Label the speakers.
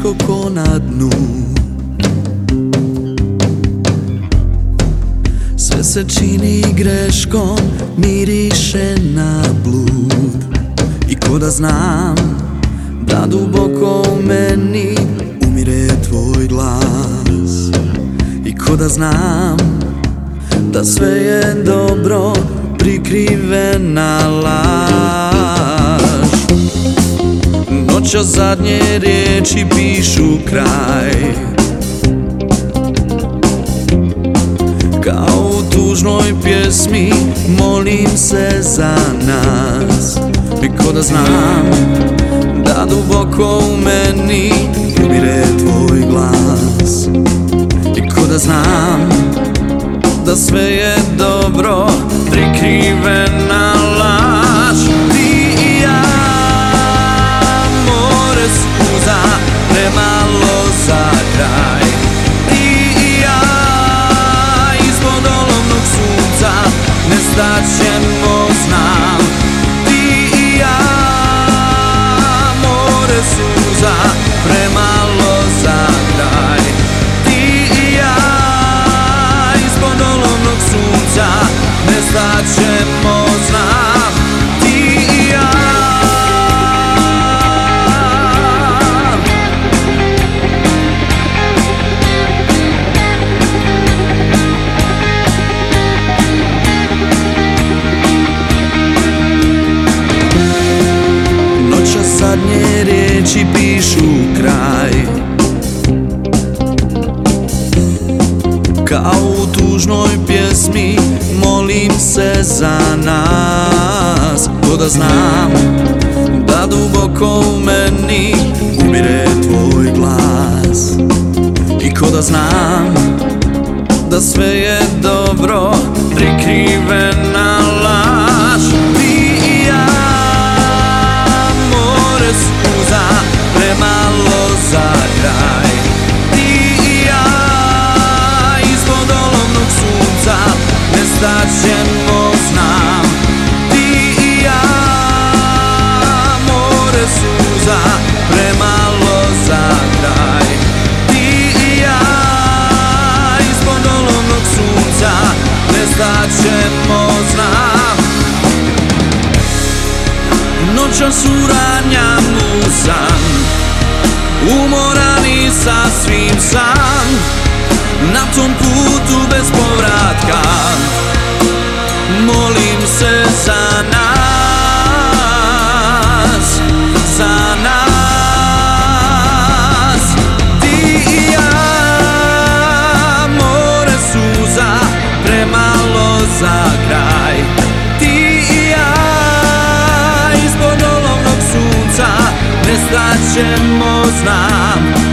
Speaker 1: teško ko na dnu. Sve se čini greškom, miriše na blud. I ko da znam da duboko u meni umire tvoj glas. I ko da znam da sve je dobro, prikrivena laž. Noćas zadnje riječi pišu kraj, kao u tužnoj pjesmi molim se za nas. I ko da znam da duboko u meni umire tvoj glas. I ko da znam da sve je dobro, prikrivena laž. Ti i ja, more suza, premalo za kraj. Ti i ja, ispod olovnog sunca, nestat ćemo, znam. Ti i ja, more suza, premalo za kraj. Ti i ja, ispod olovnog sunca, nestat ćemo, znam. Ti i ja. Noćas zadnje riječi pišu kraj, kao u tužnoj pjesmi molim se za nas. Ko da znam da duboko u meni umire tvoj glas. I ko da znam da sve je dobro, prikrivena laž. Ti i ja, more suza, premalo za kraj. Ti i ja, ispod olovnog sunca, nestat ćemo, znam. Ti i ja, more suza, premalo za kraj. Ti i ja, ispod olovnog sunca, nestat ćemo, znam. Noćas uranjam u san, umoran i sasvim sam, na tom putu bez povratka. Molim se za nas, za nas. Ti i ja, more suza, premalo za kraj. Ti i ja, ispod olovnog sunca, nestat ćemo, znam.